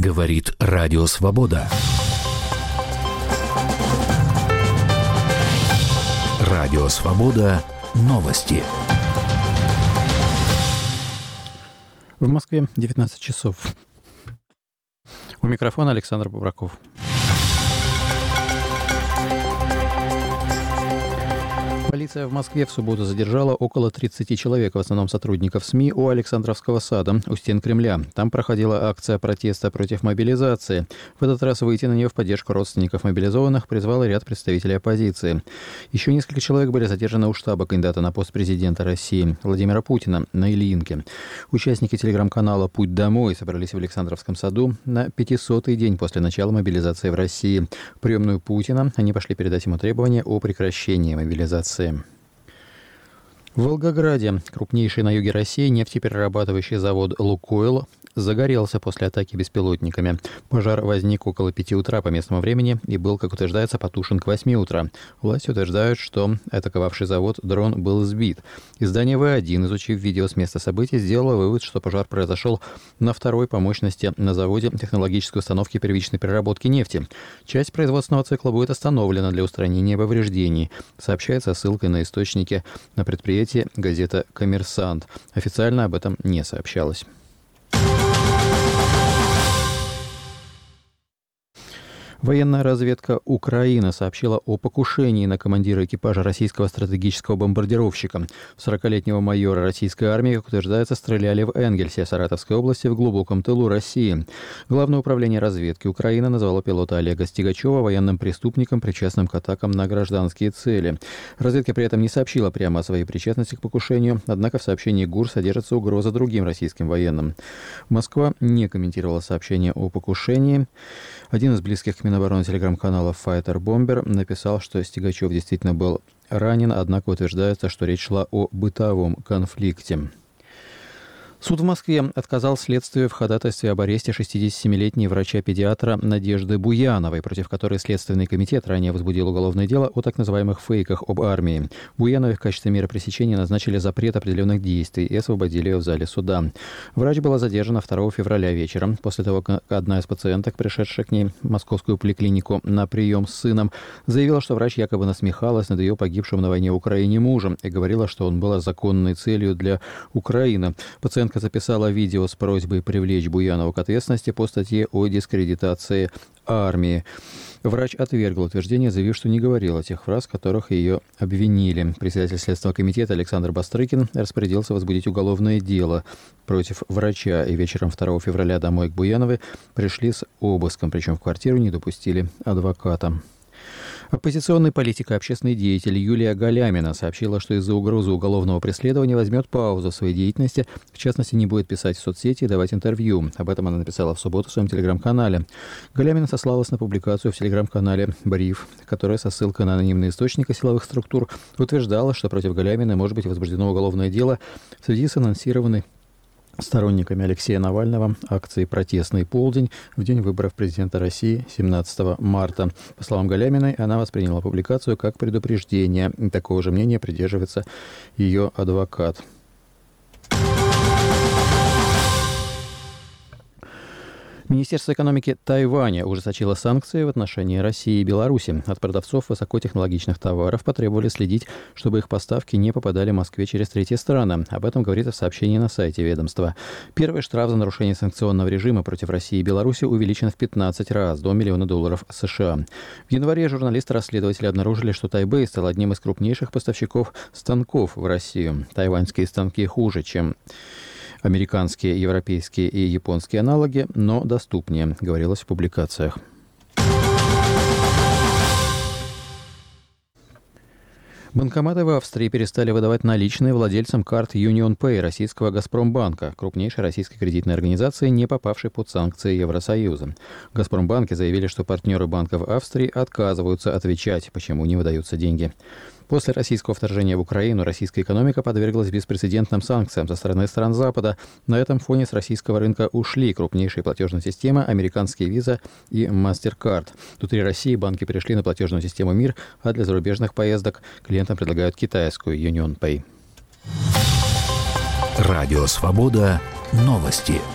Говорит Радио Свобода. Радио Свобода. Новости. В Москве 19 часов. У микрофона Александр Бубраков. Полиция в Москве в субботу задержала около 30 человек, в основном сотрудников СМИ, у Александровского сада, у стен Кремля. Там проходила акция протеста против мобилизации. В этот раз выйти на нее в поддержку родственников мобилизованных призвал ряд представителей оппозиции. Еще несколько человек были задержаны у штаба кандидата на пост президента России Владимира Путина на Ильинке. Участники телеграм-канала «Путь домой» собрались в Александровском саду на 500-й день после начала мобилизации в России. В приемную Путина они пошли передать ему требования о прекращении мобилизации. В Волгограде, крупнейший на юге России нефтеперерабатывающий завод «Лукойл», загорелся после атаки беспилотниками. Пожар возник около 5 утра по местному времени и был, как утверждается, потушен к 8 утра. Власти утверждают, что атаковавший завод дрон был сбит. Издание В1, изучив видео с места событий, сделало вывод, что пожар произошел на второй по мощности на заводе технологической установки первичной переработки нефти. Часть производственного цикла будет остановлена для устранения повреждений, сообщается ссылкой на источники на предприятии газета «Коммерсант». Официально об этом не сообщалось. Военная разведка Украины сообщила о покушении на командира экипажа российского стратегического бомбардировщика. 40-летнего майора российской армии, как утверждается, стреляли в Энгельсе, Саратовской области, в глубоком тылу России. Главное управление разведки Украины назвало пилота Олега Стигачева военным преступником, причастным к атакам на гражданские цели. Разведка при этом не сообщила прямо о своей причастности к покушению, однако в сообщении ГУР содержится угроза другим российским военным. Москва не комментировала сообщение о покушении. Один из близких к Минобороны телеграм-канала Fighter Bomber написал, что Стигачев действительно был ранен, однако утверждается, что речь шла о бытовом конфликте. Суд в Москве отказал следствию в ходатайстве об аресте 67-летней врача-педиатра Надежды Буяновой, против которой Следственный комитет ранее возбудил уголовное дело о так называемых фейках об армии. Буяновой в качестве меры пресечения назначили запрет определенных действий и освободили ее в зале суда. Врач была задержана 2 февраля вечером, после того, как одна из пациенток, пришедшая к ней в московскую поликлинику на прием с сыном, заявила, что врач якобы насмехалась над ее погибшим на войне в Украине мужем и говорила, что он был законной целью для Украины. Пациентка записала видео с просьбой привлечь Буянову к ответственности по статье о дискредитации армии. Врач отвергла утверждение, заявив, что не говорила тех фраз, в которых ее обвинили. Председатель Следственного комитета Александр Бастрыкин распорядился возбудить уголовное дело против врача, и вечером 2 февраля домой к Буяновой пришли с обыском, причем в квартиру не допустили адвоката. Оппозиционный политик и общественный деятель Юлия Галямина сообщила, что из-за угрозы уголовного преследования возьмет паузу в своей деятельности, в частности, не будет писать в соцсети и давать интервью. Об этом она написала в субботу в своем телеграм-канале. Галямина сослалась на публикацию в телеграм-канале «Бриф», которая со ссылкой на анонимный источник силовых структур утверждала, что против Галяминой может быть возбуждено уголовное дело в связи с анонсированной сторонниками Алексея Навального акции «Протестный полдень» в день выборов президента России 17 марта. По словам Галяминой, она восприняла публикацию как предупреждение. Такого же мнения придерживается ее адвокат. Министерство экономики Тайваня ужесточило санкции в отношении России и Беларуси. От продавцов высокотехнологичных товаров потребовали следить, чтобы их поставки не попадали Москве через третьи страны. Об этом говорится в сообщении на сайте ведомства. Первый штраф за нарушение санкционного режима против России и Беларуси увеличен в 15 раз, до $1 миллиона США. В январе журналисты-расследователи обнаружили, что Тайбэй стал одним из крупнейших поставщиков станков в Россию. Тайваньские станки хуже, чем американские, европейские и японские аналоги, но доступнее, говорилось в публикациях. Банкоматы в Австрии перестали выдавать наличные владельцам карт UnionPay российского «Газпромбанка», крупнейшей российской кредитной организации, не попавшей под санкции Евросоюза. В «Газпромбанке» заявили, что партнеры банка в Австрии отказываются отвечать, почему не выдаются деньги. После российского вторжения в Украину российская экономика подверглась беспрецедентным санкциям со стороны стран Запада. На этом фоне с российского рынка ушли крупнейшие платежные системы, американские Visa и MasterCard. Внутри России банки перешли на платежную систему МИР, а для зарубежных поездок клиентам предлагают китайскую UnionPay. Радио Свобода. Новости.